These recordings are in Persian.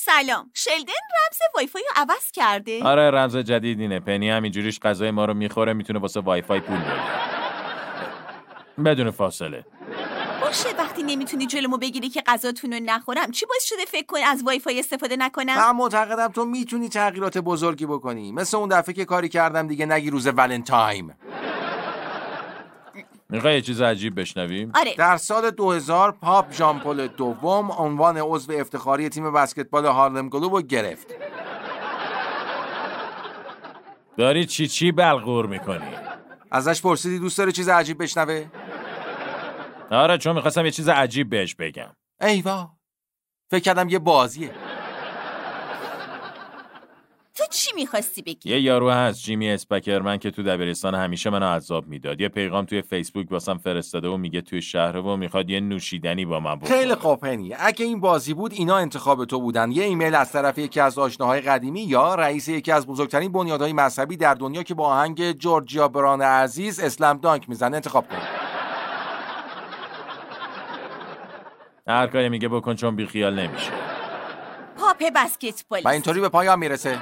سلام، شلدن رمز وای فای رو عوض کرده؟ آره رمز جدید اینه. پنی همینجوریش غذای ما رو میخوره، میتونه واسه وای فای پول بده بدون فاصله. باشه، وقتی نمیتونی جلومو بگیری که غذاتون رو نخورم، چی باعث شده فکر کنی از وای فای استفاده نکنم؟ من معتقدم تو میتونی تغییرات بزرگی بکنی، مثل اون دفعه که کاری کردم دیگه نگی روز ولنتاین. میخوای یه چیز عجیب بشنویم؟ آره. در سال 2000 پاپ ژان پل دوم عنوان عضو افتخاری تیم بسکتبال هارلم گلوب رو گرفت. داری چی بلغور میکنی؟ ازش پرسیدی دوست داره چیز عجیب بشنوه؟ آره، چون میخواستم یه چیز عجیب بهش بگم. ایوا، فکر کردم یه بازیه. تو چی میخواستی بگی؟ یه یارو هست جیمی اسپکرمن که تو دبیرستان همیشه منو عذاب میداد. یه پیغام توی فیسبوک واسم فرستاده و میگه توی شهر و میخواد یه نوشیدنی با من بخوره. خیلی خوب پنی، اگه این بازی بود اینا انتخاب تو بودن. یه ایمیل از طرف یکی از آشناهای قدیمی یا رئیس یکی از بزرگترین بنیادهای مذهبی در دنیا که با آهنگ جورجیا بران عزیز اسلم دانک میزنه انتخاب کن. هر کاری میگه بکن چون بیخیال نمیشه. پاپ بسکتبالیست. و اینطوری به پایان میرسه.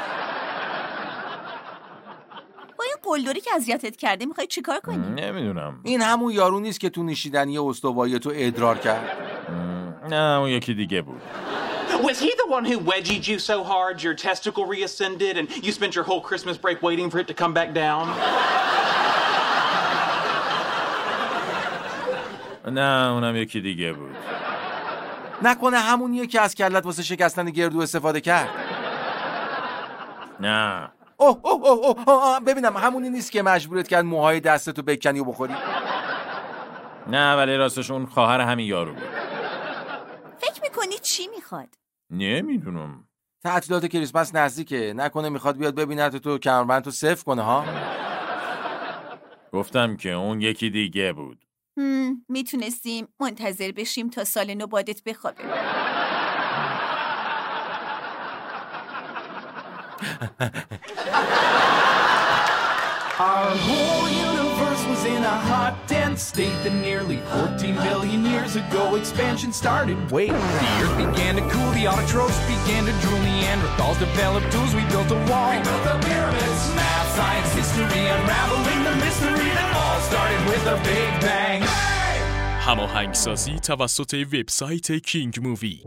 با این قلدری که اذیتت کرده میخوای چیکار کنی؟ نمیدونم. این همون یارو نیست که تو نوشیدنی استوایی تو ادرار کرد؟ نه اون یکی دیگه بود. Was he the one who wedgied you so hard your testicle reascended and you spent your whole Christmas break waiting for it to come back down? نه اونم یکی دیگه بود. نکنه همونیه که از کلت واسه شکستن گردو استفاده کرد؟ نه. اوه ببینم همونی نیست که مجبورت کرد موهای دستتو بکنی و بخوری؟ نه ولی راستش اون خواهر همین یارو بود. فکر میکنی چی میخواد؟ نمیدونم. تعطیلات کریسمس نزدیکه، نکنه میخواد بیاد ببینت تو کمربند تو صفر کنه ها؟ گفتم که اون یکی دیگه بود. میتونستیم منتظر بشیم تا سال نو بادت بخوابه. Our whole universe was in a hot, dense state that nearly 14 billion years ago expansion started. Wait, the earth began to cool, the autotrophs began to drool, Neanderthals developed tools, we built a wall. We built the pyramids. Math, science, history, unraveling the mystery that all started with a big bang. هماهنگسازی توسط وبسایت کینگ مووی.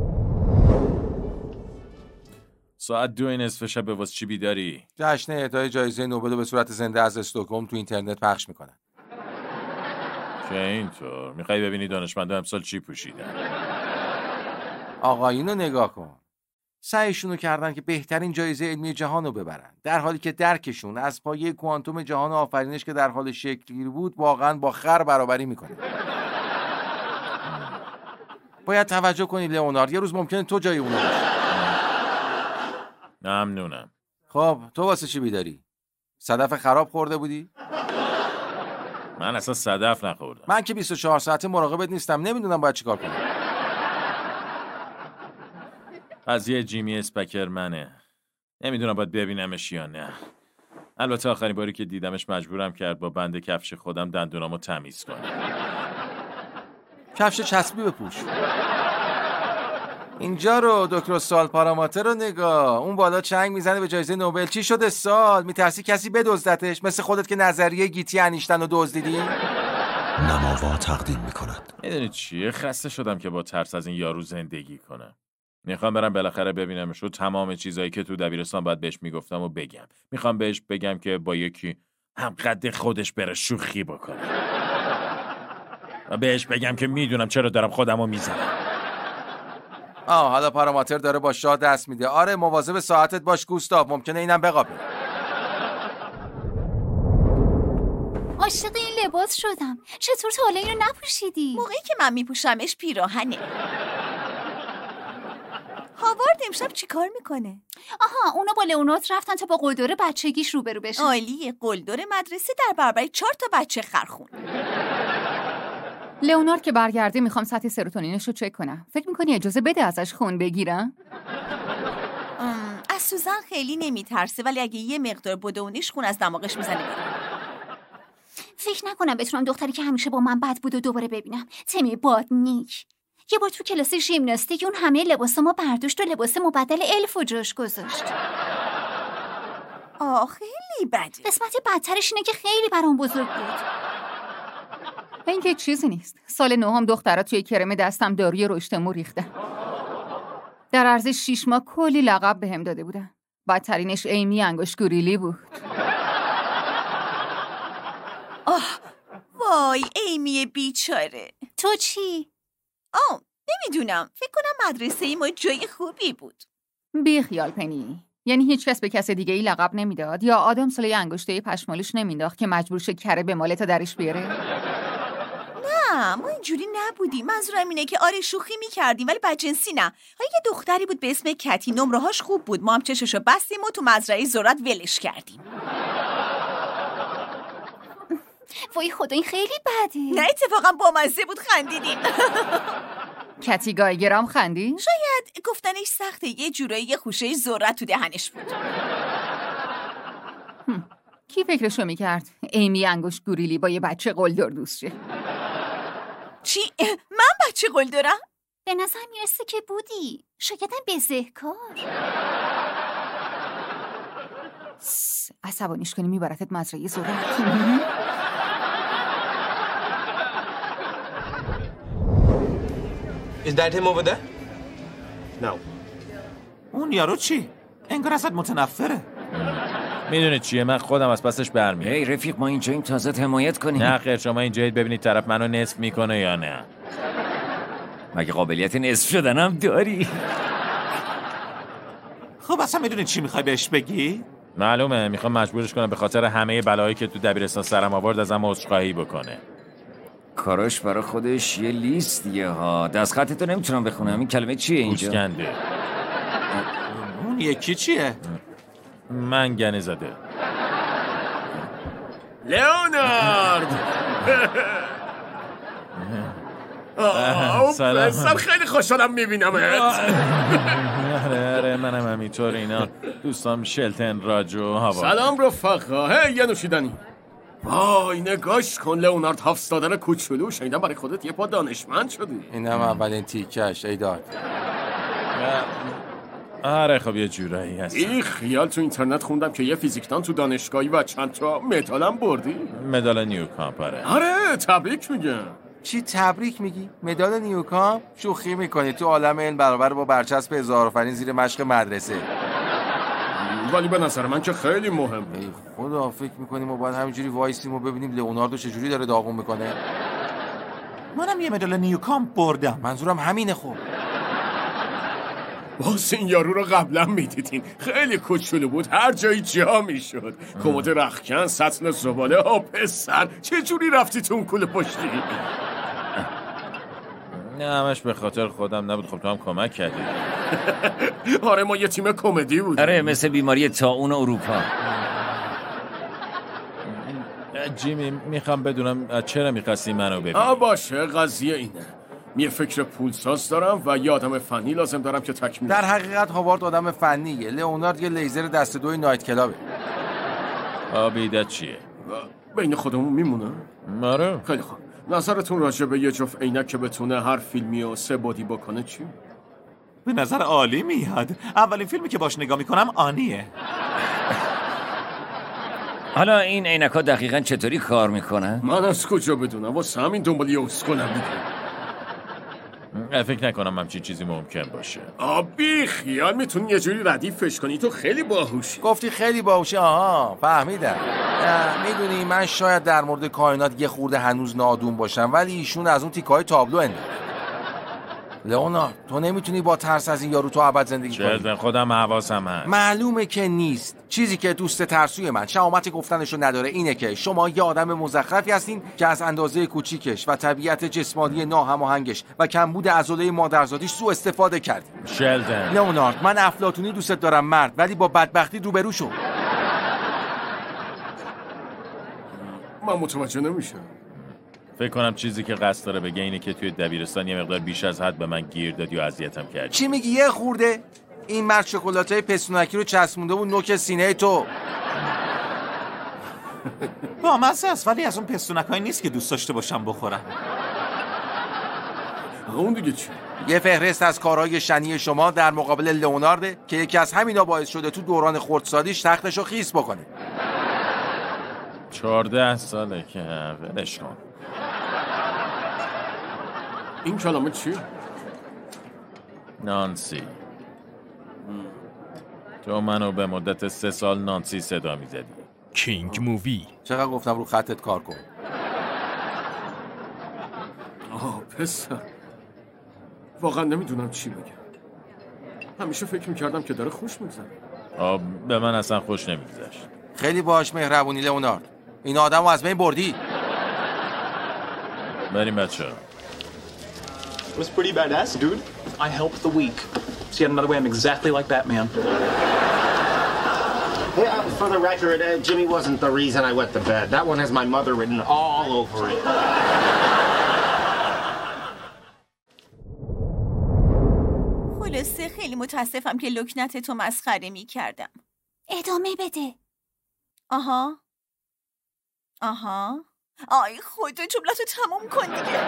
ساعت 2:30 شب واسه چی بیداری؟ جشن اهدای جایزه نوبل به صورت زنده از استکهلم تو اینترنت پخش میکنن. که اینطور میخوای ببینی دانشمندا امسال چی پوشیدن؟ آقایونو نگاه کن، سعیشونو کردن که بهترین جایزه علمی جهان رو ببرن، در حالی که درکشون از پایه کوانتوم جهان آفرینش که در حال شکل‌گیری بود واقعا با خر برابری میکنه. باید توجه کنی لئونارد، یه روز ممکنه تو جای اونو باشی. ممنونم. خب تو واسه چی بیداری؟ صدف خراب خورده بودی؟ من اصلا صدف نخوردم. من که 24 ساعته مراقبت نیستم، نمیدونم باید چیکار کنم. قضیه جیمی اسپکرمنه. نمیدونم باید ببینمش یا نه. البته آخرین باری که دیدمش مجبورم کرد با بند کفش خودم دندونامو تمیز کنم. کفش چسبی بپوش. اینجا رو دکتر سال پاراماتر رو نگاه، اون بالا چنگ میزنه به جایزه نوبل. چی شده سال؟ میترسی کسی بدزدتش مثل خودت که نظریه گیتی انیشتن رو دزدیدی؟ نماوا تقدیم میکند. میدونی چیه؟ خسته شدم که با ترس از این یارو زندگی کنم. میخوام برم بالاخره ببینمش و تمام چیزایی که تو دبیرستان باید بهش میگفتم و بگم. میخوام بهش بگم که با یکی هم قد خودش بره شوخی بکنه و بهش بگم که میدونم چرا دارم خودمو میزنم. حالا پاراماتر داره با شاه دست میده. آره مواظب ساعتت باش گوستاف، ممکنه اینم بقاپه. عاشق این لباس شدم. چطور تا حالا اینو نپوشیدی؟ موقعی که من میپوشمش پیراهنه. هاوارد امشب چی کار میکنه؟ آها، اونا با لئونارد رفتن تا با قلدر بچگیش روبرو بشن. عالیه، قلدر مدرسه در برابر 4 تا بچه خرخون. لئونارد که برگرده میخوام سطح سروتونینش رو چک کنم. فکر میکنی اجازه بده ازش خون بگیرم؟ از سوزن خیلی نمیترسه، ولی اگه یه مقدار بدونیش خون از دماغش میزنه. فکر نکنم بتونم دختری که همیشه با من بد بود و دوباره ببینم. تمی باد نیک. یه بار تو کلاس ژیمناستیک اون همه لباسامو برداشت و لباس مبدل الفو جاش گذاشت. خیلی بده. قسمت بدترش اینه که خیلی برام بزرگ بود. این که چیزی نیست. سال 9 دخترها توی کرم دستم داروی رشد مو ریختن. در عرض 6 ماه کلی لقب بهم داده بودن. بدترینش ایمی انگشت گوریلی بود. وای ایمی بیچاره. تو چی؟ نمیدونم. فکر کنم مدرسه ما جای خوبی بود. بی خیال پنی. یعنی هیچ کس به کس دیگه ای لقب نمیداد یا آدم ساله انگشته پشمالش نمینداخت که مجبور شه کره به ماله تا درش بیاره؟ نه ما اینجوری نبودیم. منظورم اینه که آره شوخی میکردیم ولی بدجنسی نه. یه دختری بود به اسم کتی، نمره‌هاش خوب بود. ما هم چششو بستیم و تو مزرعه ذرت ولش کردیم. وای خدا این خیلی بده. نه اتفاقا بامزه بود، خندیدیم. کتی گایگرام خندی؟ شاید گفتنش سخته. یه جورایی یه خوشه ذرت تو دهنش بود. کی فکرشو میکرد ایمی انگشت گوریلی با یه بچه قلدر دوست شه؟ چی؟ من بچه قلدرم؟ به نظر میرسه که بودی. شایدم بزهکار. عصبانیش کنی میبرتت مزرعه ذرت. Is that him over there? No. اون یارو چی؟ انگار ازت متنفره. میدونید چیه؟ من خودم از پسش برمیام. هی رفیق ما اینجاییم تا ازت حمایت کنیم. نه خیر، شما اینجایید ببینید طرف منو نصف میکنه یا نه. مگه قابلیت نصف شدنم داری؟ خب اصلا میدونی چی میخوای بهش بگی؟ معلومه، میخوام مجبورش کنم به خاطر همه بلایی که تو دبیرستان سرم آورد ازم عذرخواهی بکنه. کاراش برای خودش یه لیستیه ها. دستخطتو نمیتونم بخونم. این کلمه چیه اینجا؟ گوسکنده. اون یکی چیه؟ منگنه زده. لئونارد. سلام. سر خیلی خوشحالم میبینمت. آره منم همینطور. اینا دوستام شلتن، راجو، هوا. سلام رفقا. هی یه نوشیدنی. وای نگاش کن لئونارد هافستادر کوچولو. شنیدم برای خودت یه پا دانشمند شدی. اینم اولین تیکش. ایداد. آره خب یه جورایی هست. این خیال تو اینترنت خوندم که یه فیزیکدان تو دانشگاهی و چند تا مدالم بردی. مدال نیوکامپ. آره تبریک میگم. چی تبریک میگی؟ مدال نیوکامپ؟ شوخی میکنی. تو عالم علم برابر با برچسب هزارآفرین زیر مشق مدرسه. ولی به نظر من که خیلی مهمه. ای خدا، فکر میکنیم ما باید همینجوری وایسیم و ببینیم لئوناردو چجوری داره داغون میکنه؟ منم یه مدال نیوکامپ بردم. منظورم همینه. خب باز این یارو رو قبلا میدیدین. خیلی کوچولو بود، هر جایی جا میشد. کمد رختکن، سطل زباله. پسر چجوری رفتی تو اون کوله پشتی؟ نه همش به خاطر خودم نبود. خب تو هم کمک کردی. آره ما یه تیم کمدی بود. آره مثل بیماری طاعون اروپا. جیمی میخوام بدونم چرا میخواستی منو ببینی؟ باشه قضیه اینه. یه فکر پولساز دارم و یه آدم فنی لازم دارم که تکمیل. در حقیقت هاوارد آدم فنیه. لئونارد یه لیزر دست دوی نایت کلابه. آبیدت چیه؟ بین خودمون میمونه؟ آره. خیلی خوب. نظرتون راجع به یه جفت عینک که بتونه هر فیلمی و 3 بعدی بکنه چی؟ به نظر عالی میاد. اولین فیلمی که باش نگاه میکنم آنیه. حالا این عینک‌ها دقیقاً چطوری کار میکنن؟ من از کجا بدونم؟ واسه همین دنبال یه اسکلم میگم. فکر نکنم همچین چیزی ممکن باشه. بی خیال میتونی یه جوری ردیفش کنی. تو خیلی باهوشی. گفتی خیلی باهوشی. آها فهمیدم. میدونی من شاید در مورد کائنات یه خورده هنوز نادون باشم ولی ایشون از اون تیکای تابلو انداخت. لئونارد تو نمیتونی با ترس از این یارو تو ابد زندگی کنی. شلتن خودم حواسم هست. معلومه که نیست. چیزی که دوست ترسوی من شهامت گفتنشو نداره اینه که شما یه آدم مزخرفی هستین که از اندازه کوچیکش و طبیعت جسمانی ناهماهنگش و کمبود عضله مادرزادیش سوء استفاده کردی. شلتن لئونارد من افلاطونی دوست دارم مرد، ولی با بدبختی روبرو شو. من متوجه نمیشم. فکر کنم چیزی که قصد داره بگه اینه که توی دبیرستان یه مقدار بیش از حد به من گیر دادی و اذیتم کردی. چی میگی؟ یه خورده؟ این مرد شکلاتای پستونکی رو چسبونده بود نوک سینه تو. با مزه است ولی از اون پستونکایی نیست که دوست داشته باشم بخورم. اون دیگه چی؟ یه فهرست از کارهای شنی شما در مقابل لئونارد که یکی از همینا باعث شده تو دوران خردسالیش تختشو خیس بکنه. 14 ساله که ولش کن. این کلمه چی؟ نانسی. تو منو به مدت 3 سال نانسی صدا میزدی. کینگ مووی. چقدر گفتم رو خطت کار کن. پسر واقعا نمیدونم چی بگم. همیشه فکر میکردم که داره خوش میگذره. به من اصلا خوش نمیگذشت. خیلی باهاش مهربونی لئونارد. این آدمو از بین بردی. بریم بچه‌ها. It was pretty badass, dude. I helped the weak. See, another way, I'm exactly like Batman. Hey, for the record, Jimmy wasn't the reason I went to bed. That one has my mother written all over it. خلاصه خیلی متاسفم که لکنت تو مسخره می کردم. ادامه بده. آها. آی خدا جملتو تموم کن دیگه.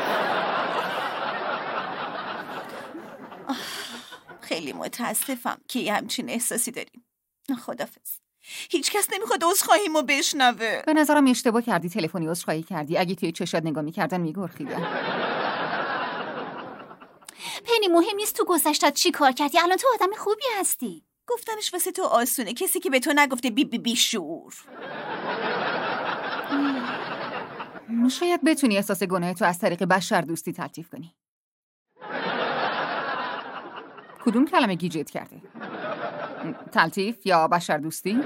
خیلی متاسفم که یه همچین احساسی داریم. خدافظ. هیچ کس نمیخواد عذرخواهیمو بشنوه. به نظرم اشتباه کردی تلفنی عذرخواهی کردی. اگه توی چشات نگاه میکردن میگرخیدن. پنی مهم نیست تو گذشتت چی کار کردی. الان تو آدم خوبی هستی. گفتنش واسه تو آسونه. کسی که به تو نگفته بی شعور. شاید بتونی احساس گناه تو از طریق بشر دوستی تلطیف کنی. کدوم کلمه گیجت کرده؟ تلطیف یا بشر دوستی؟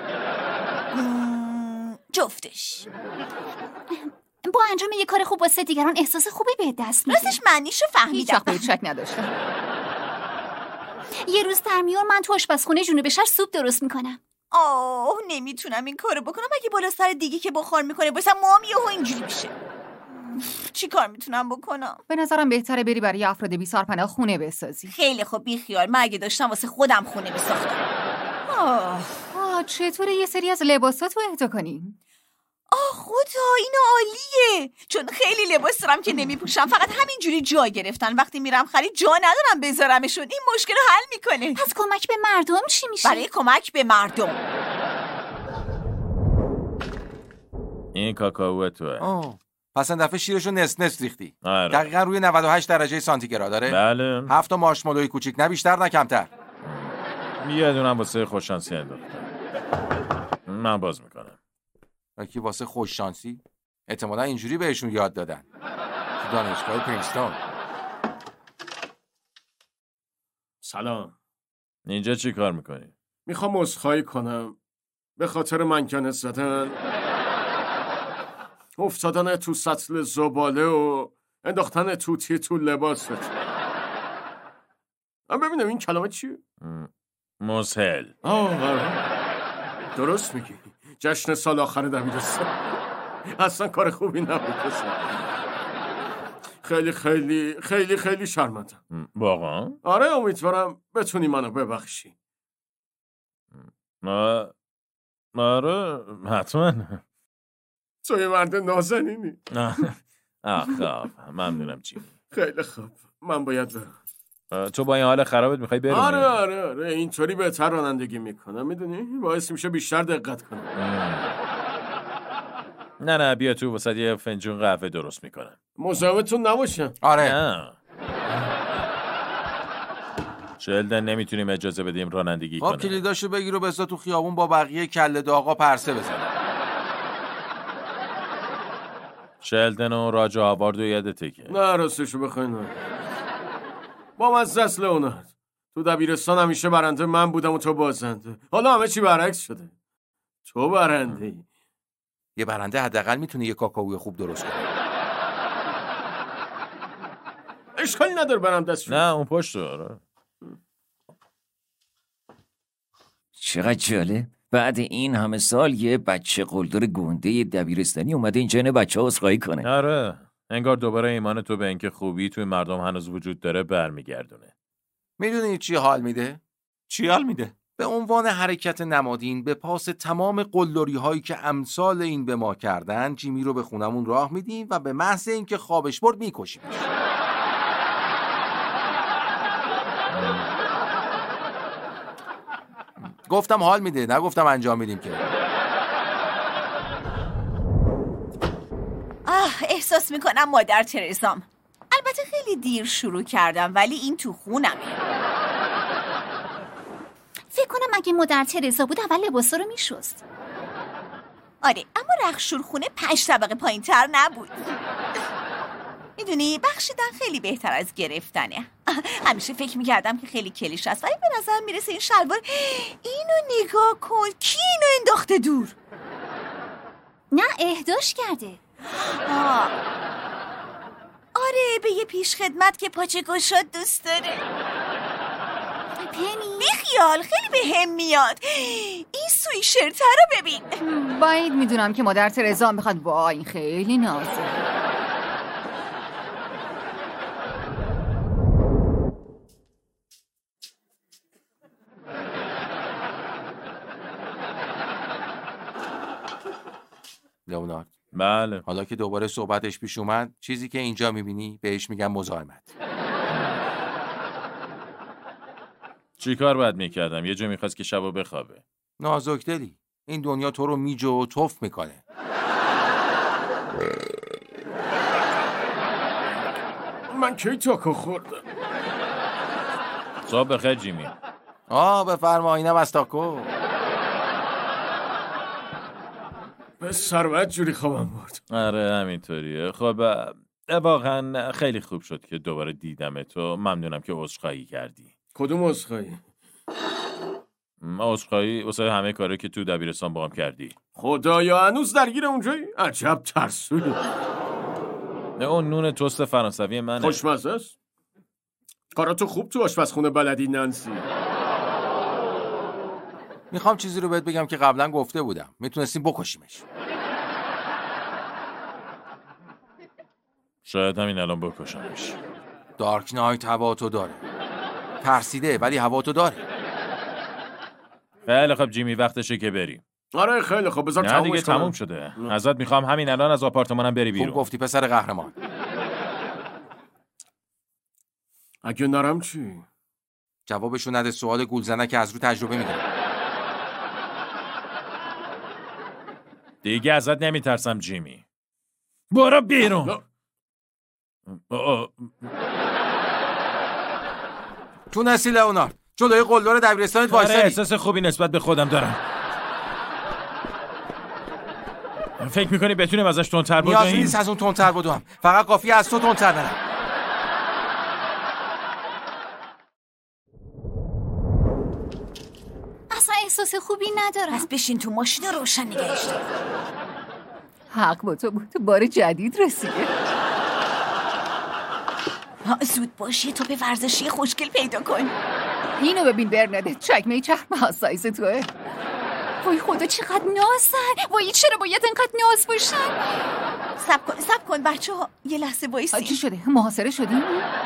جفتش. با انجام یه کار خوب واسه دیگران احساس خوبی به دست میده. راستش معنیشو فهمیدم. هیچ وقت بهت شک نداشتم. یه روز در میون من تو آشپزخونه جنوب شهر سوپ درست میکنم. نمیتونم این کارو بکنم. اگه بالا سر دیگه که بخار میکنه واسه موام یهو اینجوری میشه. چی کار میتونم بکنم؟ به نظرم بهتره بری برای افراد بی سرپناه خونه بسازی. خیلی خوب بی خیال. من اگه داشتم واسه خودم خونه میساختم. چطوره یه سری از لباساتو اهدا کنیم؟ خدا اینو عالیه. چون خیلی لباس دارم که نمیپوشم. فقط همینجوری جا گرفتن. وقتی میرم خرید جا ندارم بذارمشون. این مشکل رو حل میکنه. پس کمک به مردم چی میشه؟ برای کمک به مردم این کاکائو توه. پس این دفعه شیرشو نصف ریختی. آره. دقیقاً روی 98 درجه سانتیگراد داره. بله. 7 تا مارشمالوی کوچیک، نه بیشتر نه کمتر. یه دونم واسه خوششانسی انداختم. من باز میکنم. کی واسه خوششانسی؟ احتمالاً اینجوری بهشون یاد دادن. تو دانشگاه پرینستون. سلام. اینجا چی کار میکنی؟ میخوام عذرخواهی کنم به خاطر منکنت زدن، افتادن تو سطل زباله و انداختن توتی تو لباست. من ببینم این کلمه چیه؟ مسهل. درست میگی. جشن سال آخر دبیرستان اصلا کار خوبی نبود. خیلی خیلی خیلی خیلی شرمندم. واقعا؟ آره امیدوارم بتونی منو ببخشی. آره حتما. تو یه مرد نازنینی. خب ممنونم چی. خیلی خوب من باید برم. تو با این حال خرابت میخوای بری؟ آره اینطوری بهتر رانندگی میکنم. میدونی باعث میشه بیشتر دقت کنم. نه بیا تو واسه یه فنجون قهوه درست میکنم. مزاحمتون نباشم. آره نه. شلدن نمیتونیم اجازه بدیم رانندگی کنه. کلیداشو بگیر و بذار تو خیابون با بقیه کله داغا پرسه بزنه. شلدن و راجع آوارد و یادته که نه راستشو بخوای نه. با مزه است لئونارد. تو دبیرستان همیشه برنده من بودم و تو بازنده. حالا همه چی برعکس شده. تو برنده ای. یه برنده حداقل میتونه یه کاکائو خوب درست کنه. اشکالی نداره برم دست. نه اون پشت داره. چقدر جالب. بعد این همه سال یه بچه قلدر گنده دبیرستانی اومده اینجا اینه بچه‌ها عذرخواهی کنه. آره انگار دوباره ایمان تو به اینکه خوبی توی مردم هنوز وجود داره برمیگردونه. میدونی چی حال میده؟ چی حال میده؟ به عنوان حرکت نمادین به پاس تمام قلدری هایی که امثال این به ما کردن جیمی رو به خونمون راه میدیم و به محض اینکه خوابش برد میکشیمش. گفتم حال میده، نگفتم انجام میدیم که. احساس میکنم مادر ترزام. البته خیلی دیر شروع کردم ولی این تو خونمه. فکر کنم اگه مادر ترزا بود اول لباسا رو میشست. آره اما رخشورخونه 5 طبقه پایین تر نبود. میدونی بخشیدن خیلی بهتر از گرفتنه. همیشه فکر میکردم که خیلی کلیش است ولی به نظر میرسه این شلوار. اینو نگاه کن، کی اینو انداخته دور؟ نه اهداش کرده. آره به یه پیش خدمت که پاچه گشاد دوست داره. پنی بیخیال، خیلی به هم میاد. این سویشرت رو ببین. باید میدونم که مادر ترزا میخواد. با این خیلی نازه. لئونارد. بله. حالا که دوباره صحبتش پیش اومد، چیزی که اینجا میبینی بهش میگم مزاحمت. چی کار باید میکردم؟ یه جا میخواست که شبا بخوابه. نازک دلی. این دنیا تو رو میجه و توف میکنه. من کی تاکو خوردم؟ صبح بخیر جیمی. بفرما، اینم از تاکو. به ثروت جوری خوابم برد. آره همینطوریه. خب واقعا خیلی خوب شد که دوباره دیدم تو. ممنونم که عذرخواهی کردی. کدوم عذرخواهی؟ عذرخواهی واسه همه کاری که تو دبیرستان باهم کردی. خدایا هنوز درگیر اونجایی؟ عجب ترسویی. اون نون توست فرانسوی منه. خوشمزه است. کاراتو خوب تو آشپزخونه بلدی نانسی. میخوام چیزی رو بهت بگم که قبلا گفته بودم. میتونستیم بکشیمش. شاید همین الان بکشمش. دارک نایت هوا تو داره. ترسیده ولی هوا تو داره. خیلی خب جیمی وقتشه که بریم. آره خیلی خب بذار تمومش کنم. نه دیگه تموم شده. ازت میخوام همین الان از آپارتمانم بری بیرون. خوب گفتی پسر قهرمان. اگه نرم چی؟ جوابشو نده. سوال گولزنه که از رو تجربه میگم. دیگه ازت نمیترسم جیمی. برو بیرون. تونستی لئونارد. جلوی قلدر دبیرستانت وایسادی. احساس خوبی نسبت به خودم دارم. فکر میکنی بتونیم ازش تندتر بدویم؟ نیازی نیست از اون تندتر بدوم. فقط کافیه از تو تندتر برم. اصلا احساس خوبی ندارم. پس بشین تو ماشین روشن نگهش دار. حق با تو بود. بار جدید رسیده. زود باش یه توپ ورزشی خوشگل پیدا کن. اینو ببین برنادت. چکمه چرم سایز توه. وای خدا چقدر نازن. وای چرا باید انقدر ناز باشن؟ سب کن بچه ها. یه لحظه بایستی. چی شده؟ محاصره شدیم؟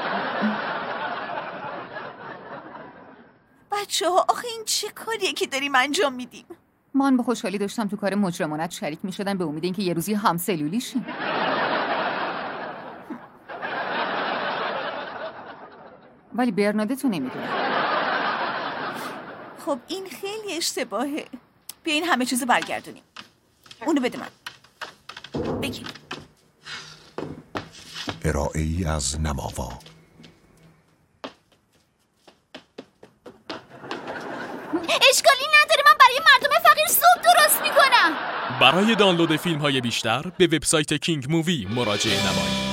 بچه ها آخه این چه کاریه که داریم انجام میدیم؟ من به خوشحالی داشتم تو کار مجرمانت شریک میشدن به امید اینکه یه روزی همسلولی شیم. ولی برنادتو نمیدونه. خب این خیلی اشتباهه. بیاین همه چیزو برگردونیم. اونو بده من. بگیر. ارائه‌ای از نماوا. اشکالی نداره، من برای مردم فقیر سوپ درست میکنم. برای دانلود فیلم های بیشتر به وبسایت کینگ مووی مراجعه نمایید.